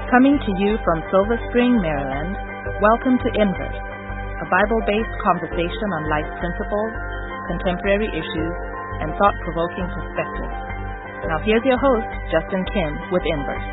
Coming to you from Silver Spring, Maryland, welcome to Inverse, a Bible-based conversation on life principles, contemporary issues, and thought-provoking perspectives. Now here's your host, Justin Kim, with Inverse.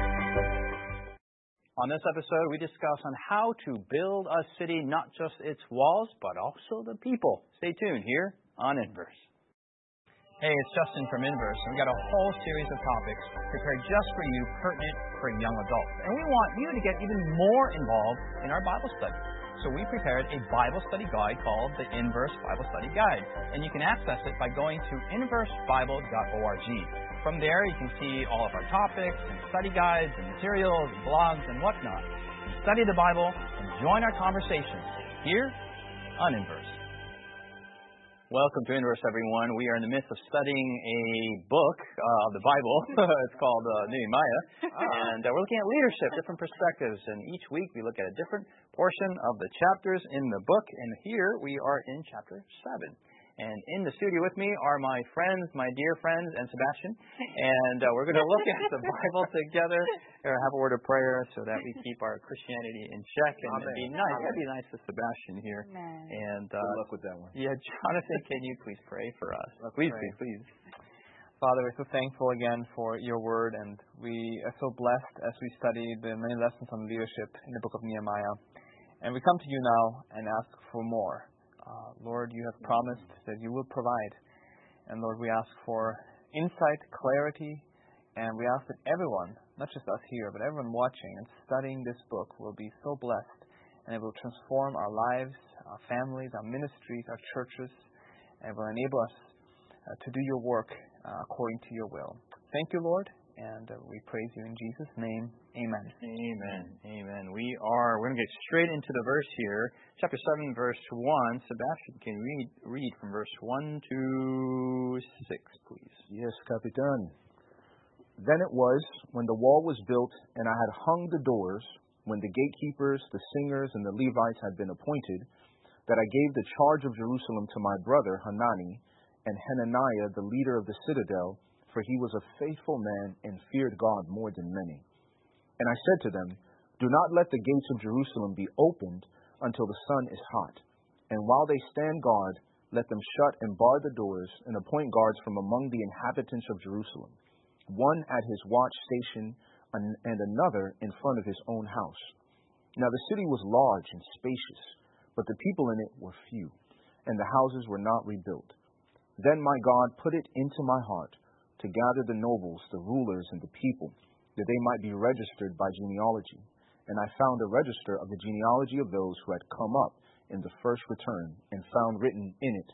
On this episode, we discuss on how to build a city, not just its walls, but also the people. Stay tuned here on Inverse. Hey, it's Justin from Inverse, and we've got a whole series of topics prepared just for you, pertinent for young adults. And we want you to get even more involved in our Bible study. So we prepared a Bible study guide called the Inverse Bible Study Guide. And you can access it by going to inversebible.org. From there, you can see all of our topics and study guides and materials and blogs and whatnot. Study the Bible and join our conversation here on Inverse. Welcome to Inverse, everyone. We are in the midst of studying a book of the Bible. It's called Nehemiah. And we're looking at leadership, different perspectives. And each week we look at a different portion of the chapters in the book. And here we are in chapter 7. And in the studio with me are my friends, my dear friends, and Sebastian. And we're going to look at the Bible together, have a word of prayer so that we keep our Christianity in check and be nice. Gotta be nice to Sebastian here. And good luck with that one. Yeah, Jonathan, can you please pray for us? Please. Father, we're so thankful again for your word, and we are so blessed as we study the many lessons on leadership in the book of Nehemiah. And we come to you now and ask for more. Lord, you have promised that you will provide. And Lord, we ask for insight, clarity, and we ask that everyone, not just us here, but everyone watching and studying this book will be so blessed, and it will transform our lives, our families, our ministries, our churches, and will enable us to do your work according to your will. Thank you, Lord, and we praise you in Jesus' name. Amen. Amen. We're going to get straight into the verse here. Chapter 7, verse 1. Sebastian, can you read from verse 1 to 6, please? Yes, Capitan. Then it was, when the wall was built, and I had hung the doors, when the gatekeepers, the singers, and the Levites had been appointed, that I gave the charge of Jerusalem to my brother Hanani, and Hananiah, the leader of the citadel, for he was a faithful man and feared God more than many. And I said to them, do not let the gates of Jerusalem be opened until the sun is hot. And while they stand guard, let them shut and bar the doors and appoint guards from among the inhabitants of Jerusalem, one at his watch station and another in front of his own house. Now the city was large and spacious, but the people in it were few, and the houses were not rebuilt. Then my God put it into my heart to gather the nobles, the rulers, and the people, that they might be registered by genealogy. And I found a register of the genealogy of those who had come up in the first return, and found written in it,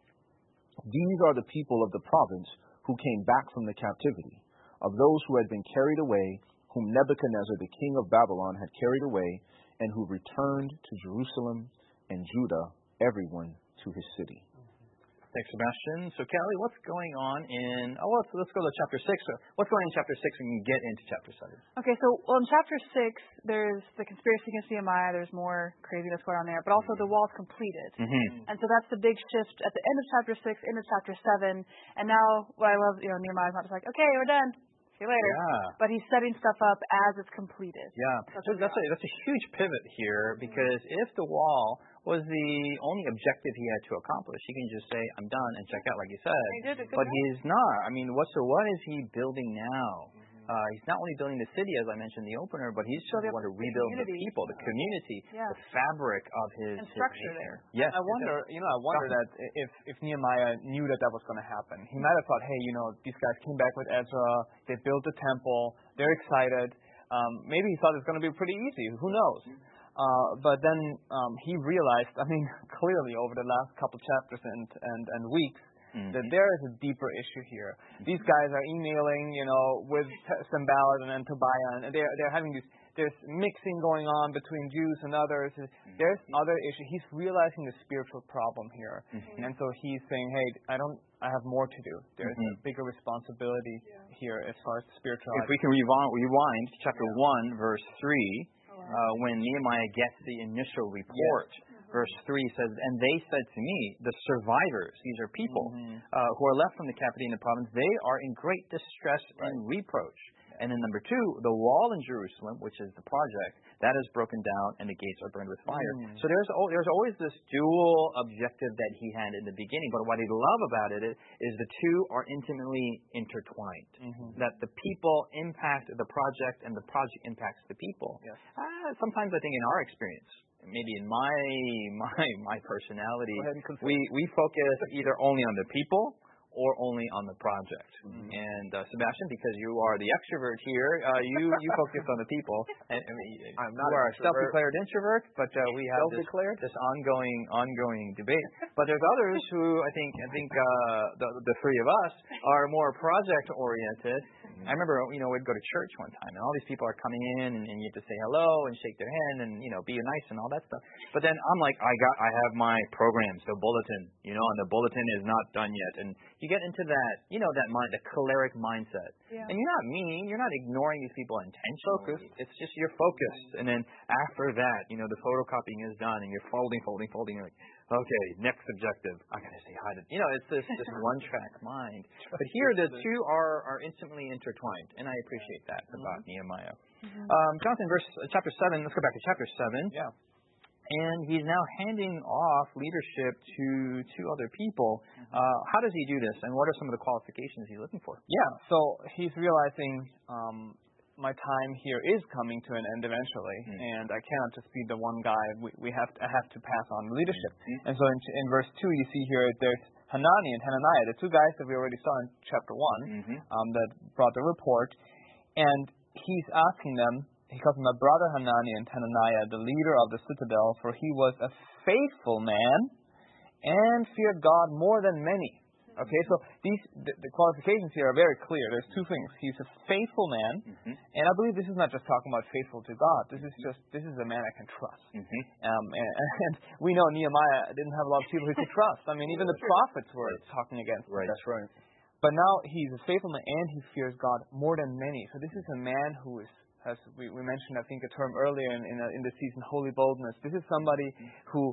these are the people of the province who came back from the captivity, of those who had been carried away, whom Nebuchadnezzar the king of Babylon had carried away, and who returned to Jerusalem and Judah, everyone to his city. Thanks, Sebastian. So, Callie, what's going on in... let's go to chapter 6. What's going on in chapter 6 and get into chapter 7? Okay, so in chapter 6, there's the conspiracy against Nehemiah. There's more craziness going on there. But also the wall's completed. Mm-hmm. And so that's the big shift at the end of chapter 6 into chapter 7. And now what I love, Nehemiah's not just like, okay, we're done. See you later. Yeah. But he's setting stuff up as it's completed. Yeah. That's a huge pivot here, because if the wall was the only objective he had to accomplish, he can just say, I'm done, and check out, like you said. But he's not. I mean, what is he building now? He's not only building the city, as I mentioned in the opener, but he's just want to rebuild the people, the community, the fabric of his structure there. Yes. I wonder that if Nehemiah knew that was going to happen, he might have thought, hey, these guys came back with Ezra, they built the temple, they're excited. Maybe he thought it's going to be pretty easy. Who knows? But then he realized, clearly over the last couple chapters and weeks, that there is a deeper issue here. These guys are emailing, with Sanballat and Tobiah, and they're having there's mixing going on between Jews and others. There's other issues. He's realizing the spiritual problem here. And so he's saying, hey, I have more to do. There's a bigger responsibility here as far as spirituality. If we can rewind chapter 1, verse 3, when Nehemiah gets the initial report. Yes. Verse 3 says, and they said to me, the survivors, these are people who are left from the captivity in the province, they are in great distress and reproach. And then number two, the wall in Jerusalem, which is the project, that is broken down and the gates are burned with fire. So there's always this dual objective that he had in the beginning. But what I love about it is the two are intimately intertwined. That the people impact the project and the project impacts the people. Yes. Sometimes I think in our experience, maybe in my personality, we focus either only on the people or only on the project. And Sebastian, because you are the extrovert here, you focus on the people. And I'm not you are a self-declared introvert, but we have this ongoing debate. But there's others who I think the three of us are more project oriented. I remember we'd go to church one time, and all these people are coming in, and you have to say hello and shake their hand and be nice and all that stuff. But then I'm like, I have my programs, the bulletin, and the bulletin is not done yet, and you get into that, that mind, the choleric mindset. Yeah. And you're not mean, you're not ignoring these people intentionally. It's just you're focused. And then after that, the photocopying is done and you're folding. You're like, okay, next objective. I gotta say hi to, it's this one-track mind. But here the two are intimately intertwined, and I appreciate that about Nehemiah. Jonathan, chapter 7, let's go back to chapter 7. Yeah. And he's now handing off leadership to two other people. How does he do this, and what are some of the qualifications he's looking for? Yeah, so he's realizing my time here is coming to an end eventually, and I cannot just be the one guy. I have to pass on leadership. And so in verse 2, you see here there's Hanani and Hananiah, the two guys that we already saw in chapter 1 that brought the report, and he's asking them. He calls my brother Hanani and Hananiah, the leader of the citadel, for he was a faithful man and feared God more than many. Okay, so the qualifications here are very clear. There's two things. He's a faithful man, and I believe this is not just talking about faithful to God. This is a man I can trust. And we know Nehemiah didn't have a lot of people he could trust. I mean, even the prophets were talking against him. Right. That's right. But now he's a faithful man and he fears God more than many. So this is a man who is, as we mentioned, I think, a term earlier in the season, holy boldness. This is somebody who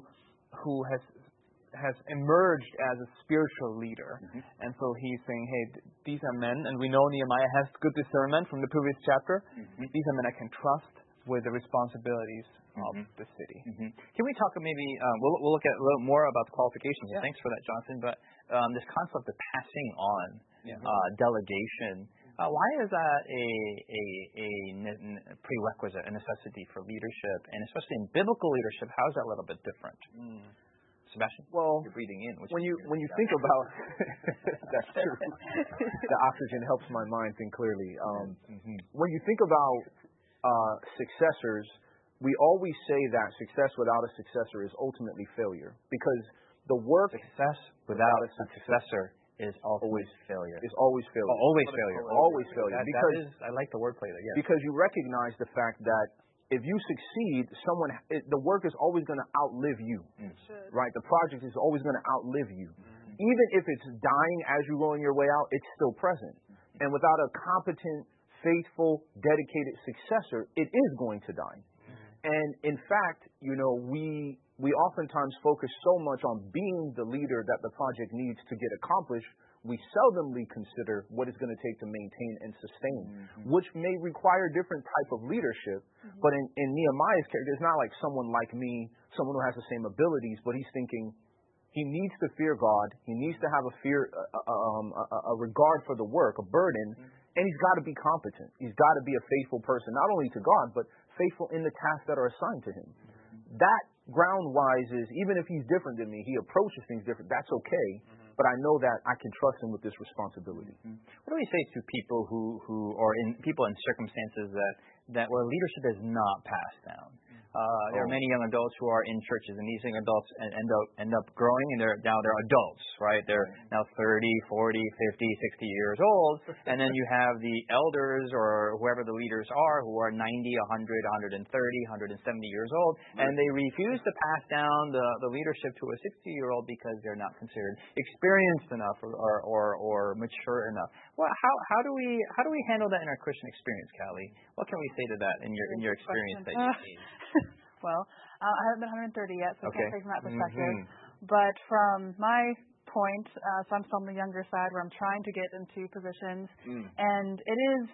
has emerged as a spiritual leader. And so he's saying, hey, these are men, and we know Nehemiah has good discernment from the previous chapter. These are men I can trust with the responsibilities of the city. Can we talk maybe, we'll look at a little more about the qualifications. Yeah. Thanks for that, Jonathan. But this concept of passing on, delegation, why is that a prerequisite, a necessity for leadership, and especially in biblical leadership? How is that a little bit different? Sebastian, you're breathing in. When you think about that's true. The oxygen helps my mind think clearly. When you think about successors, we always say that success without a successor is ultimately failure, because the work success without a successor is always failure. It's always failure. Always failure. Always failure. Because I like the wordplay there. Yeah. Because you recognize the fact that if you succeed, the work is always going to outlive you. Right? The project is always going to outlive you. Even if it's dying as you're rolling your way out, it's still present. And without a competent, faithful, dedicated successor, it is going to die. And in fact, we oftentimes focus so much on being the leader that the project needs to get accomplished, we seldomly consider what it's going to take to maintain and sustain, which may require different type of leadership. But in Nehemiah's character, it's not like someone like me, someone who has the same abilities, but he's thinking he needs to fear God, he needs to have a regard for the work, a burden, and he's got to be competent. He's got to be a faithful person, not only to God, but faithful in the tasks that are assigned to him. That ground-wise is, even if he's different than me, he approaches things different, that's okay, but I know that I can trust him with this responsibility. What do we say to people who are people in circumstances that where leadership is not passed down? There are many young adults who are in churches, and these young adults end up growing, and they're adults, right? They're now 30, 40, 50, 60 years old, and then you have the elders or whoever the leaders are who are 90, 100, 130, 170 years old, and they refuse to pass down the leadership to a 60-year-old because they're not considered experienced enough or mature enough. Well, how do we handle that in our Christian experience, Callie? What can we say to that in your experience that you've seen? Well, I haven't been 130 yet, so I can't say from that perspective. But from my point, so I'm still on the younger side where I'm trying to get into positions, and it is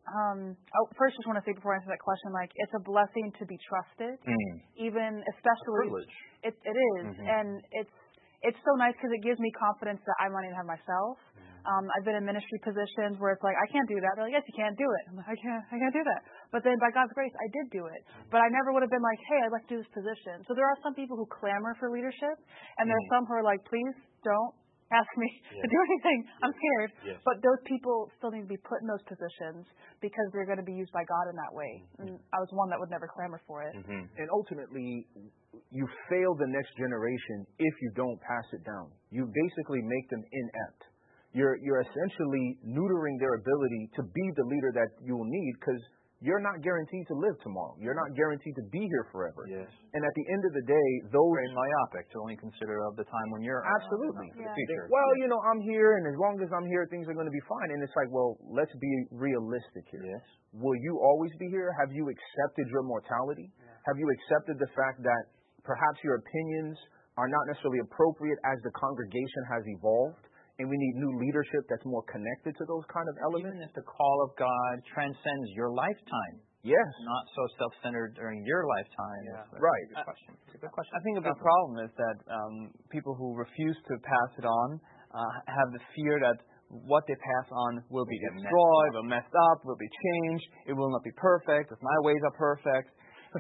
first, just want to say before I answer that question, like, it's a blessing to be trusted, even especially. Privilege. It is, and it's so nice because it gives me confidence that I might even have myself. I've been in ministry positions where it's like, I can't do that. They're like, yes, you can do it. I'm like, I can't do that. But then by God's grace, I did do it. But I never would have been like, hey, I'd like to do this position. So there are some people who clamor for leadership, and there are some who are like, please don't ask me to do anything. I'm scared. Yes. But those people still need to be put in those positions because they're going to be used by God in that way. And I was one that would never clamor for it. And ultimately, you fail the next generation if you don't pass it down. You basically make them inept. You're essentially neutering their ability to be the leader that you will need because you're not guaranteed to live tomorrow. You're not guaranteed to be here forever. Yes. And at the end of the day, those... Very myopic to only consider of the time when you're... Absolutely. The future. Well, I'm here, and as long as I'm here, things are going to be fine. And it's like, well, let's be realistic here. Yes. Will you always be here? Have you accepted your mortality? Have you accepted the fact that perhaps your opinions are not necessarily appropriate as the congregation has evolved? And we need new leadership that's more connected to those kind of elements. Even if the call of God transcends your lifetime. Yes. Not so self-centered during your lifetime. Yeah. Right. It's a good question. I think a big problem is that people who refuse to pass it on have the fear that what they pass on will be destroyed, will messed up, will be changed, it will not be perfect, if my ways are perfect.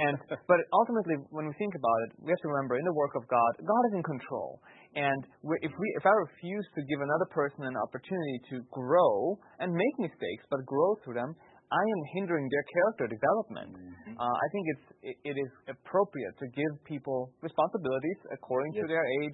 But ultimately, when we think about it, we have to remember, in the work of God, God is in control. And if I refuse to give another person an opportunity to grow and make mistakes, but grow through them, I am hindering their character development. I think it is appropriate to give people responsibilities according to their age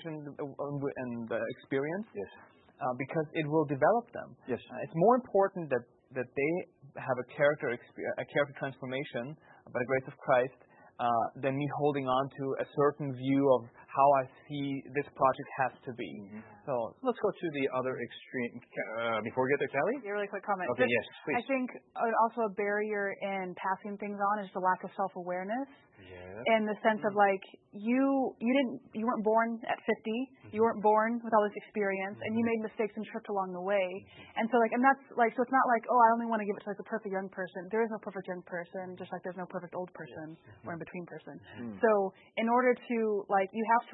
and experience, because it will develop them. Yes. It's more important that they have a character transformation by the grace of Christ than me holding on to a certain view of how I see this project has to be. So let's go to the other extreme. Before we get there, Kelly? Yeah, really quick comment. Okay, yes, please. I think also a barrier in passing things on is the lack of self-awareness. In the sense of like you weren't born at 50, you weren't born with all this experience, and you made mistakes and tripped along the way. And so that's so it's not like, oh, I only want to give it to like the perfect young person. There is no perfect young person, just like there's no perfect old person or in between person. So in order to you have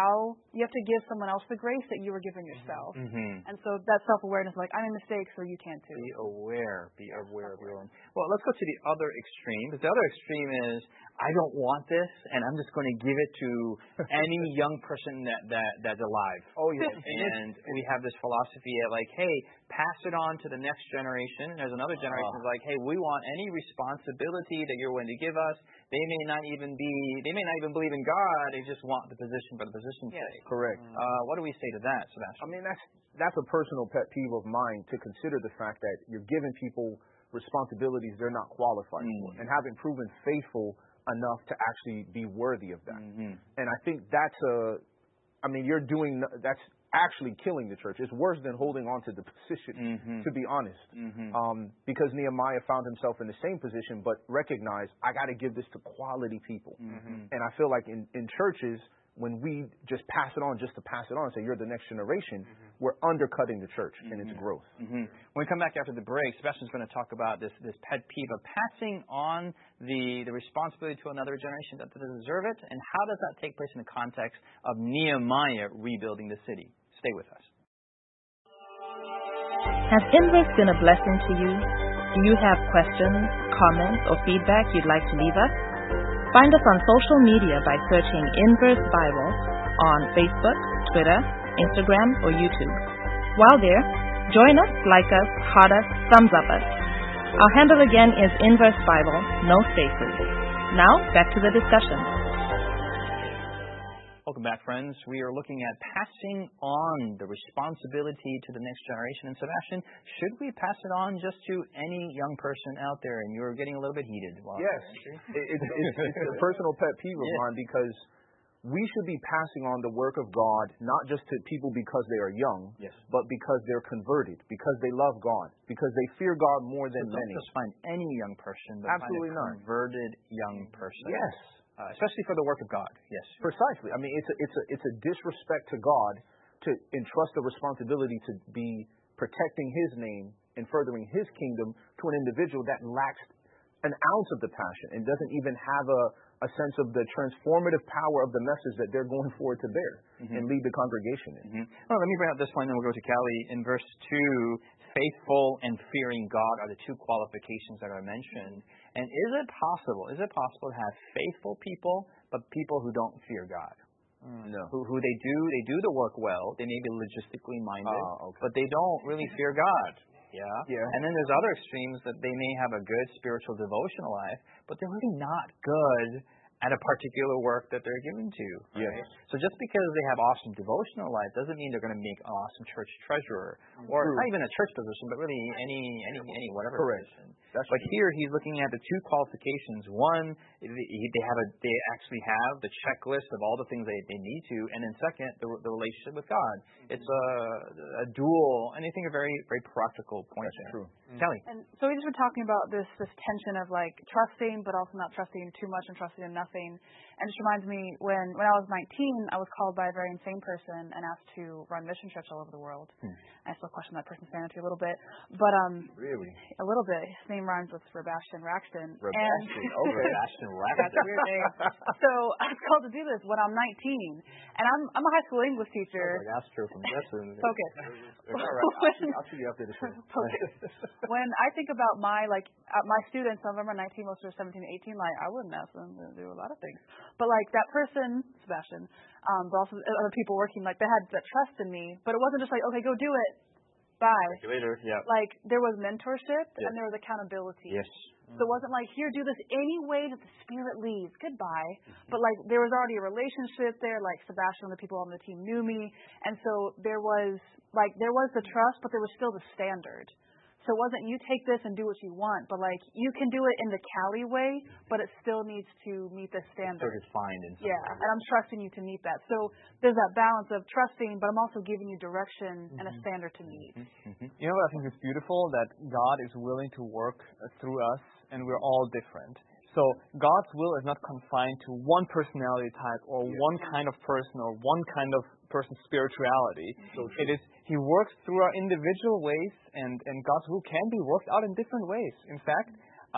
to give someone else the grace that you were given yourself. And so that self-awareness, like I made mistakes, so you can too. Be aware of your own. Well, let's go to the other extreme. Because the other extreme is, I don't want this, and I'm just going to give it to any young person that's alive. Oh, yes. And we have this philosophy of like, hey, pass it on to the next generation. And there's another generation that's like, hey, we want any responsibility that you're willing to give us. They may not even believe in God. They just want the position for the position's sake. Correct. What do we say to that, Sebastian? I mean, that's a personal pet peeve of mine, to consider the fact that you're giving people responsibilities they're not qualified for, and haven't proven faithful enough to actually be worthy of that. And I think that's actually killing the church. It's worse than holding on to the position, to be honest. Because Nehemiah found himself in the same position, but recognized, I got to give this to quality people. And I feel like in churches, when we just pass it on just to pass it on and say, you're the next generation, we're undercutting the church in its growth. When we come back after the break, Sebastian's going to talk about this pet peeve of passing on the responsibility to another generation that doesn't deserve it, and how does that take place in the context of Nehemiah rebuilding the city. Stay with us. Has Inverse been a blessing to you? Do you have questions, comments, or feedback you'd like to leave us? Find us on social media by searching Inverse Bible on Facebook, Twitter, Instagram, or YouTube. While there, join us, like us, heart us, thumbs up us. Our handle again is Inverse Bible, no spaces. Now, back to the discussion. Welcome back, friends. We are looking at passing on the responsibility to the next generation. And Sebastian, should we pass it on just to any young person out there? And you're getting a little bit heated. Yes. It's a personal pet peeve of mine, because we should be passing on the work of God, not just to people because they are young, but because they're converted, because they love God, because they fear God more than many. Don't just find any young person, but absolutely find a converted young person. Yes. Especially for the work of God. Yes. Precisely. I mean, it's a disrespect to God to entrust the responsibility to be protecting His name in furthering his kingdom to an individual that lacks an ounce of the passion and doesn't even have a sense of the transformative power of the message that they're going forward to bear and lead the congregation in. Well, let me bring up this point, then we'll go to Callie. In verse 2, faithful and fearing God are the two qualifications that are mentioned. And is it possible to have faithful people, but people who don't fear God? No. Who they do the work well, they may be logistically minded, but they don't really fear God. Yeah. And then there's other extremes that they may have a good spiritual devotional life, but they're really not good at a particular work that they're given to. Right? Yes. So just because they have awesome devotional life doesn't mean they're going to make an awesome church treasurer, or not even a church position, but really any whatever position. But here he's looking at the two qualifications. One, they actually have the checklist of all the things they need to, and then second, the relationship with God. It's a dual, and I think a very very practical point. That's true. Kelly. And so we just been talking about this tension of like trusting, but also not trusting too much and trusting in nothing. And it just reminds me when I was 19, I was called by a very insane person and asked to run mission trips all over the world. I still question that person's sanity a little bit, but really a little bit. His name rhymes with Sebastian Raxton. Sebastian Raxton. That's a weird name. So I was called to do this when I'm 19, and I'm a high school English teacher. Like Astro from Jetson. Focus. all right. I'll see you after the show. Focus. When I think about my students, some of them are 19, most of them are 17 and 18, like I wouldn't ask them to do a lot of things. But like that person, Sebastian, but also other people working, like they had that trust in me. But it wasn't just like, okay, go do it. Bye. See you later. Yeah. Like there was mentorship and there was accountability. Yes. So it wasn't like, here, do this any way that the Spirit leads. Goodbye. But like there was already a relationship there. Like Sebastian and the people on the team knew me, and so there was the trust, but there was still the standard. So it wasn't you take this and do what you want, but like you can do it in the Callie way, but it still needs to meet the standard. So defined in some way. And I'm trusting you to meet that. So there's that balance of trusting, but I'm also giving you direction and a standard to meet. You know what I think is beautiful? That God is willing to work through us, and we're all different. So God's will is not confined to one personality type or one kind of person or one kind of person's spirituality. It is He works through our individual ways, and God's will can be worked out in different ways. In fact,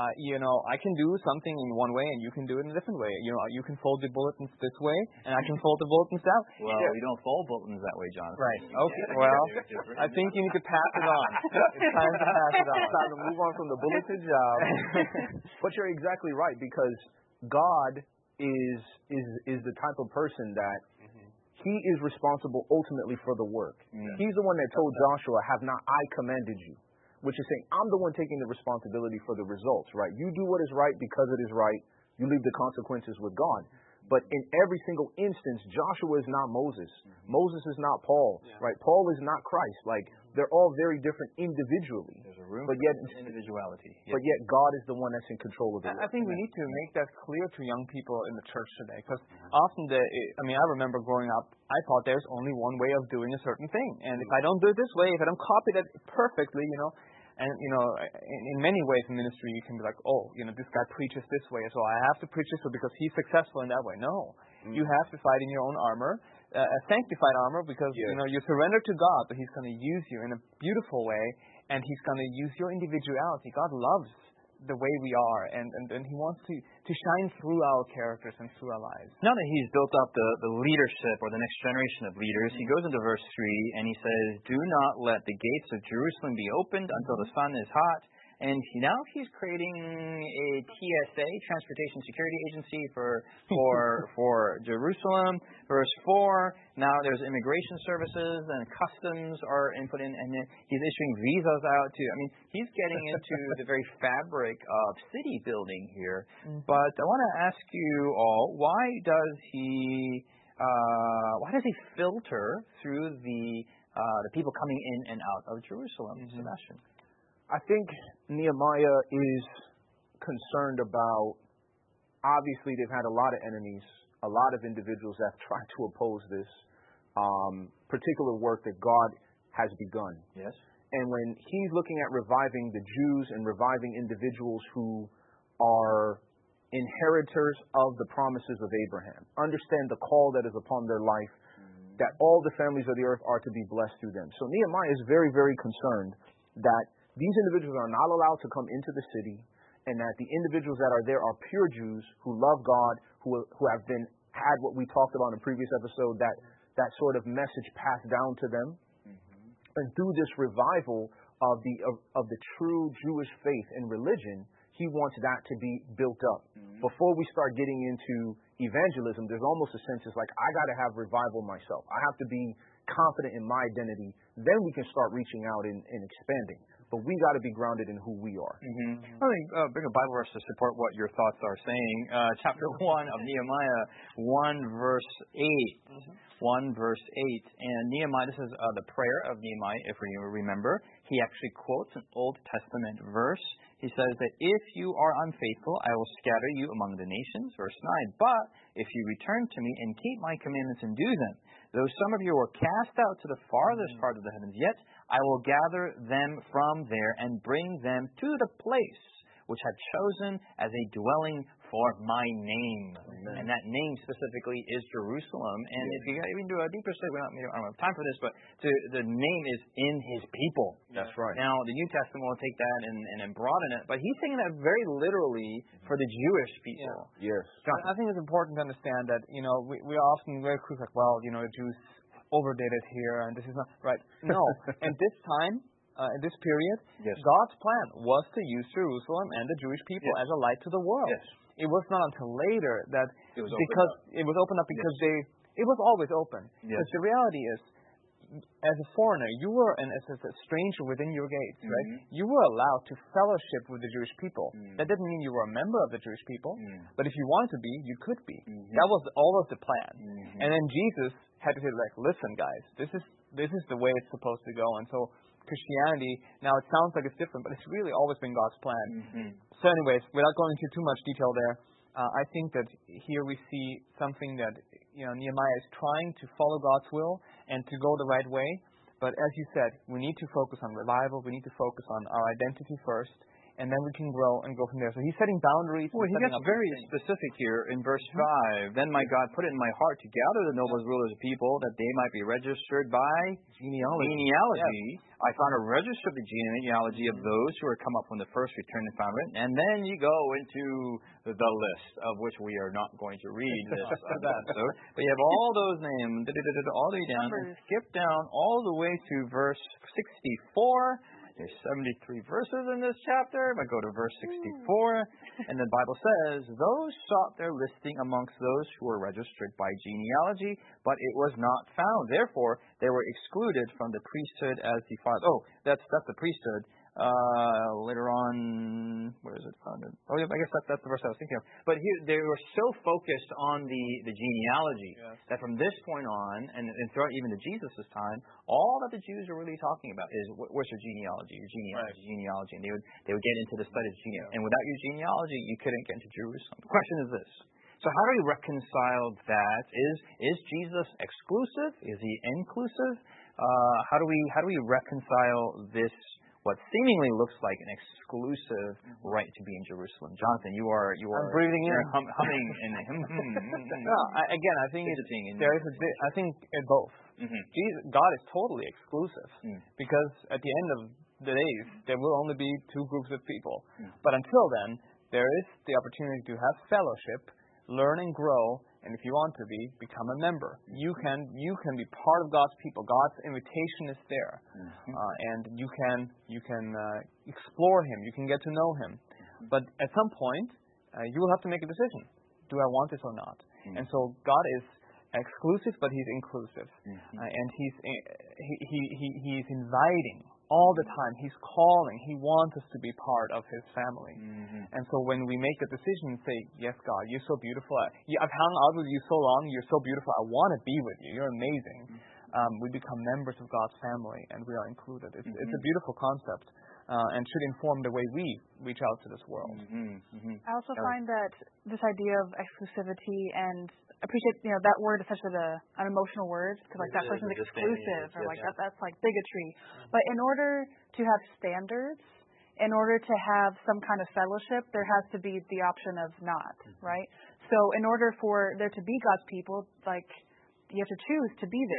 I can do something in one way, and you can do it in a different way. You can fold the bulletins this way, and I can fold the bulletins that way. Well, we don't fold bulletins that way, Jonathan. Right. Okay. Well, I think you need to pass it on. It's time to pass it on. It's time to move on from the bulletin job. But you're exactly right, because God is the type of person that He is responsible ultimately for the work. He's the one that told Joshua, "Have not I commanded you?" Which is saying, I'm the one taking the responsibility for the results, right? You do what is right because it is right. You leave the consequences with God. But in every single instance, Joshua is not Moses. Moses is not Paul, right? Paul is not Christ. Like, they're all very different individually. There's a room but yet, for individuality. But yet God is the one that's in control of the work. I think we need to make that clear to young people in the church today. Because often, I remember growing up, I thought there's only one way of doing a certain thing. And if I don't do it this way, if I don't copy that perfectly, and, in many ways in ministry, you can be like, this guy preaches this way, so I have to preach this way because he's successful in that way. No. You have to fight in your own armor, a sanctified armor, because, you surrender to God, but He's going to use you in a beautiful way, and He's going to use your individuality. God loves the way we are, and He wants to shine through our characters and through our lives. Now that He's built up the leadership or the next generation of leaders, He goes into verse 3 and He says, "Do not let the gates of Jerusalem be opened until the sun is hot." And now He's creating a TSA, Transportation Security Agency, for Jerusalem. Verse 4, now there's immigration services and customs are input in, and then He's issuing visas out to, He's getting into the very fabric of city building here. But I want to ask you all, why does He filter through the people coming in and out of Jerusalem? Sebastian? I think Nehemiah is concerned about, obviously they've had a lot of enemies, a lot of individuals that have tried to oppose this particular work that God has begun. Yes. And when He's looking at reviving the Jews and reviving individuals who are inheritors of the promises of Abraham, understand the call that is upon their life, that all the families of the earth are to be blessed through them. So Nehemiah is very, very concerned that these individuals are not allowed to come into the city, and that the individuals that are there are pure Jews who love God, who have had what we talked about in a previous episode, that sort of message passed down to them. And through this revival of the true Jewish faith and religion, he wants that to be built up. Before we start getting into evangelism, there's almost a sense it's like, I got to have revival myself. I have to be confident in my identity. Then we can start reaching out and expanding. But we got to be grounded in who we are. I think bring a Bible verse to support what your thoughts are saying. Chapter 1 of Nehemiah, 1 verse 8. 1 verse 8. And Nehemiah, this is the prayer of Nehemiah, if you remember. He actually quotes an Old Testament verse. He says that if you are unfaithful, I will scatter you among the nations. Verse 9. But if you return to me and keep my commandments and do them, though some of you were cast out to the farthest part of the heavens, yet I will gather them from there and bring them to the place which I've chosen as a dwelling for my name. Amen. And that name specifically is Jerusalem. And if you even do a deeper study, I don't have time for this, but the name is in his people. That's right. Now, the New Testament will take that and broaden it, but he's saying that very literally for the Jewish people. Yeah. Yes. I think it's important to understand that, we are often very quick, like, well, the Jews overdid it here, and this is not right. No. And this time, in this period, God's plan was to use Jerusalem and the Jewish people as a light to the world. Yes. It was not until later that it was opened up because it was always open. Yes. Because the reality is, as a foreigner, you were as a stranger within your gates, right? You were allowed to fellowship with the Jewish people. That didn't mean you were a member of the Jewish people, but if you wanted to be, you could be. That was always the plan. And then Jesus had to say, like, listen, guys, this is the way it's supposed to go. And so Christianity, now it sounds like it's different, but it's really always been God's plan. So anyways, without going into too much detail there, I think that here we see something that Nehemiah is trying to follow God's will and to go the right way. But as you said, we need to focus on revival. We need to focus on our identity first, and then we can grow and go from there. So he's setting boundaries. Well, he gets very specific here in verse 5. Then my God put it in my heart to gather the nobles, rulers of people, that they might be registered by genealogy. Yes. I found a register of the genealogy of those who are come up from the first return and found it. And then you go into the list, of which we are not going to read this episode. But you have all those names, all the way down, and skip down all the way to verse 64. There's 73 verses in this chapter. I go to verse 64, and the Bible says, those sought their listing amongst those who were registered by genealogy, but it was not found. Therefore, they were excluded from the priesthood as defiled. Oh, that's the priesthood. Later on, where is it found? Oh, yeah, I guess that's the verse I was thinking of. But here, they were so focused on the genealogy that from this point on, and throughout even to Jesus' time, all that the Jews are really talking about is what's your genealogy, genealogy, and they would get into the study of genealogy. And without your genealogy, you couldn't get into Jerusalem. The question is this: so how do we reconcile that? Is Jesus exclusive? Is he inclusive? How do we reconcile this? What seemingly looks like an exclusive right to be in Jerusalem. Jonathan, you are I'm breathing in, humming, and no. Again, I think there is I think both. God is totally exclusive because at the end of the days there will only be two groups of people. But until then, there is the opportunity to have fellowship, learn and grow. And if you want to become a member. You can be part of God's people. God's invitation is there, and you can explore Him. You can get to know Him. But at some point, you will have to make a decision: do I want this or not? And so God is exclusive, but He's inclusive, and He's inviting all the time. He's calling. He wants us to be part of His family. And so when we make a decision and say, yes, God, you're so beautiful. I've hung out with you so long. You're so beautiful. I want to be with you. You're amazing. We become members of God's family, and we are included. It's a beautiful concept, and should inform the way we reach out to this world. I also find that this idea of exclusivity, and appreciate that word is such an emotional word, because like that person's exclusive, or like that's like bigotry. But in order to have standards, in order to have some kind of fellowship, there has to be the option of not, right? So in order for there to be God's people, like you have to choose to be there.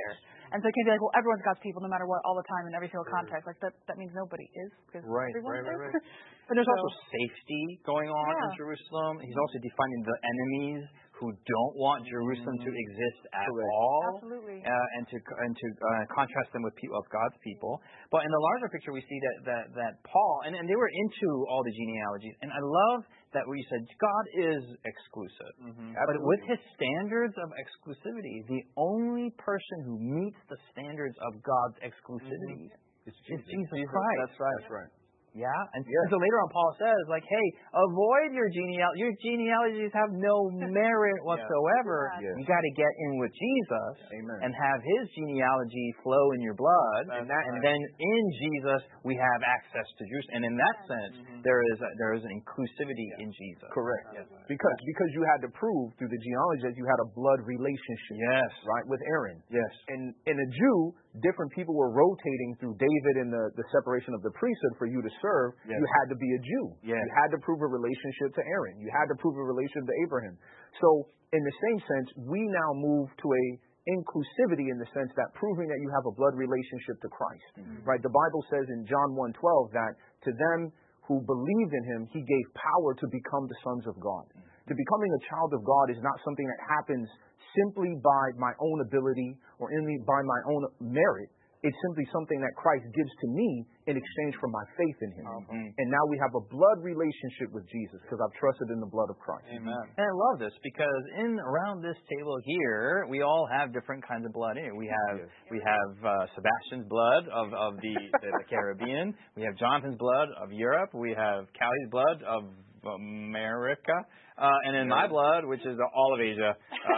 And so it can't be like, well, everyone's God's people no matter what, all the time in every single context. Like that means nobody is, because everyone is. But there's also safety going on in Jerusalem. He's also defining the enemies who don't want Jerusalem to exist at all. Absolutely. And to contrast them with God's people. But in the larger picture, we see that Paul, and they were into all the genealogies. And I love that what you said, God is exclusive. But with his standards of exclusivity, the only person who meets the standards of God's exclusivity is Jesus Christ. That's right. Yeah, and so later on Paul says, like, hey, avoid your genealogy. Your genealogies have no merit whatsoever. You got to get in with Jesus and have his genealogy flow in your blood. And then in Jesus we have access to Jerusalem. And in that sense, there is an inclusivity in Jesus. Correct. Yes. Because you had to prove through the genealogy that you had a blood relationship. Yes. Right, with Aaron. Yes. And in a Jew, different people were rotating through David and the separation of the priesthood for you to serve. You had to be a Jew. You had to prove a relationship to Aaron. You had to prove a relationship to Abraham. So in the same sense, we now move to a inclusivity in the sense that proving that you have a blood relationship to Christ. Right? The Bible says in John 1:12 that to them who believed in him, he gave power to become the sons of God. To becoming a child of God is not something that happens simply by my own ability or by my own merit. It's simply something that Christ gives to me in exchange for my faith in him. And now we have a blood relationship with Jesus because I've trusted in the blood of Christ. Amen. And I love this because around this table here, we all have different kinds of blood in it. We have Sebastian's blood of the Caribbean. We have Jonathan's blood of Europe. We have Callie's blood of America. And then my blood, which is all of Asia.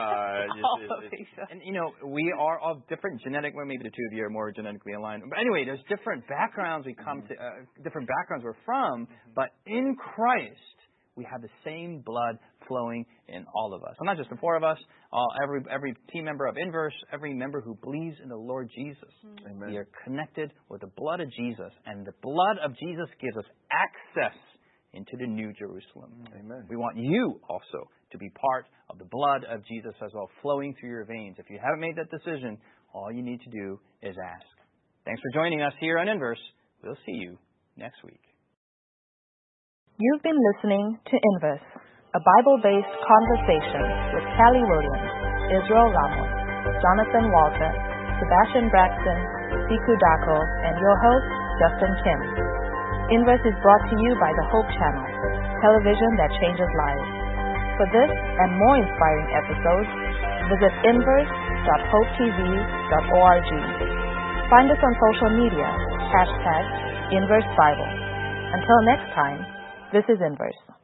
Asia. And, we are of different genetic, well, maybe the two of you are more genetically aligned. But anyway, there's different backgrounds we come to, different backgrounds we're from. But in Christ, we have the same blood flowing in all of us. So not just the four of us, every team member of Inverse, every member who believes in the Lord Jesus. Amen. We are connected with the blood of Jesus. And the blood of Jesus gives us access into the New Jerusalem. Amen. We want you also to be part of the blood of Jesus as well, flowing through your veins. If you haven't made that decision, all you need to do is ask. Thanks for joining us here on Inverse. We'll see you next week. You've been listening to Inverse, a Bible-based conversation with Callie Williams, Israel Ramos, Jonathan Walter, Sebastian Braxton, Siku Dako, and your host, Justin Kim. Inverse is brought to you by the Hope Channel, television that changes lives. For this and more inspiring episodes, visit inverse.hopetv.org. Find us on social media, #InverseBible. Until next time, this is Inverse.